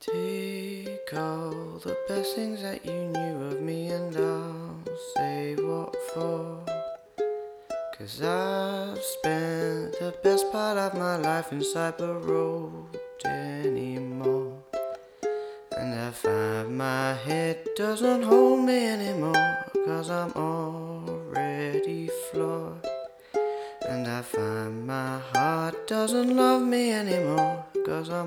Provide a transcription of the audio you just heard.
Take all the best things that you knew of me and I'll say what for. 'Cause I've spent the best part of my life inside the road anymore. And I find my head doesn't hold me anymore, 'cause I'm already flawed. And I find my heart doesn't love me anymore, 'cause I'm